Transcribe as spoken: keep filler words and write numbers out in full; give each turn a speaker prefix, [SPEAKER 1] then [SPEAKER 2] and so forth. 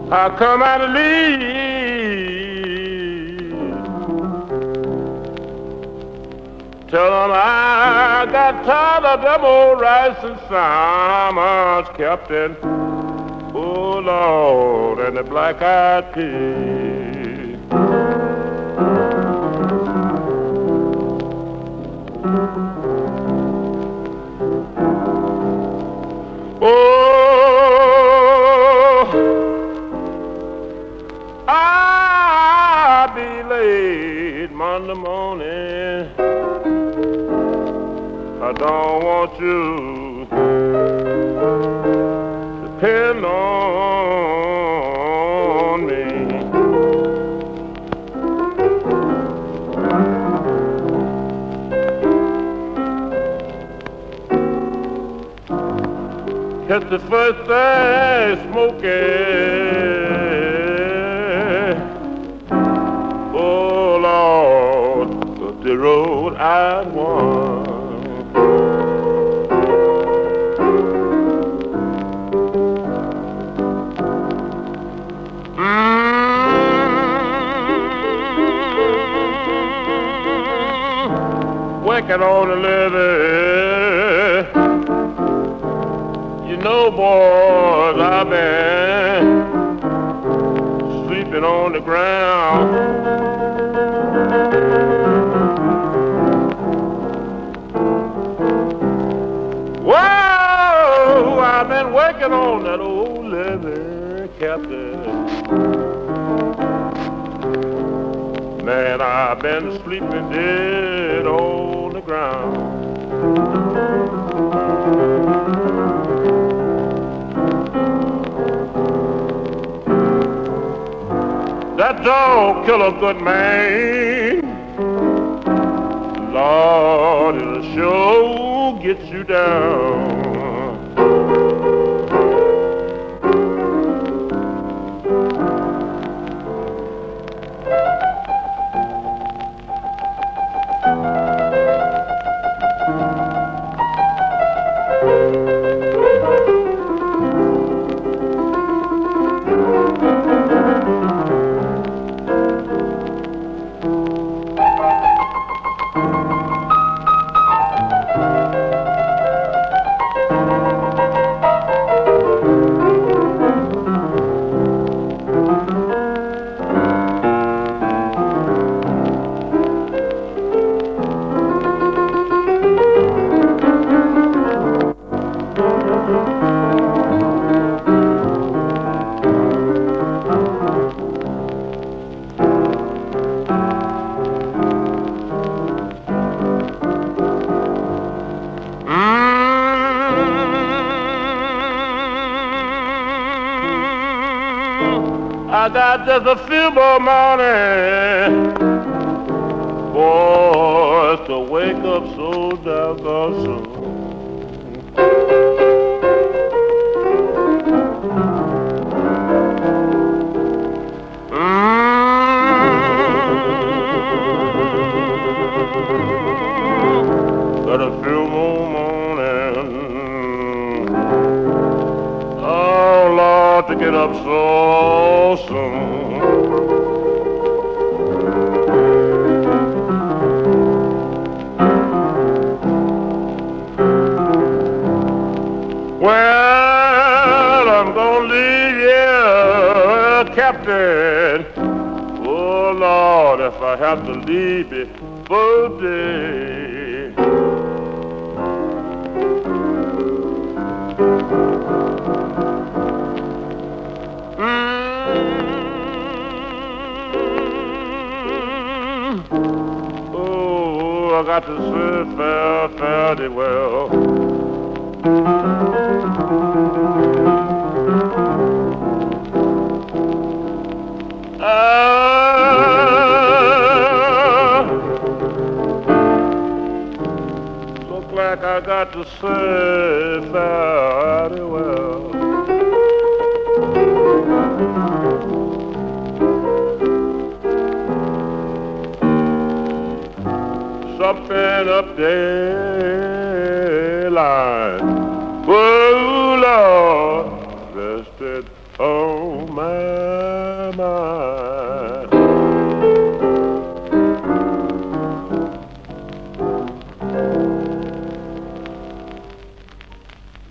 [SPEAKER 1] I come out of leave. Tell them I got tired of them old rice and salmons, Captain. Oh, Lord, and the black-eyed peas. Oh, I'll be late Monday morning. I don't want you to depend on me. Catch the first thing smoking. Oh, Lord, the road I want. Working on the living. You know, boys, I've been sleeping on the ground. Whoa, I've been working on that old living, Captain. Man, I've been sleeping dead on the ground. That dog kill a good man. Lord, it'll sure get you down. I got just a few more mornings, boys, to wake up so doggone soon. Mm-hmm. Got a few more mornings, oh Lord, to get up so soon. Well, I'm gonna leave you, Captain. Oh Lord, if I have to leave it for a day. Mm. Oh, I got to say fare fairly well. Ah, look like I got to say fairly well. Something up there line. Oh Lord, rested on my time.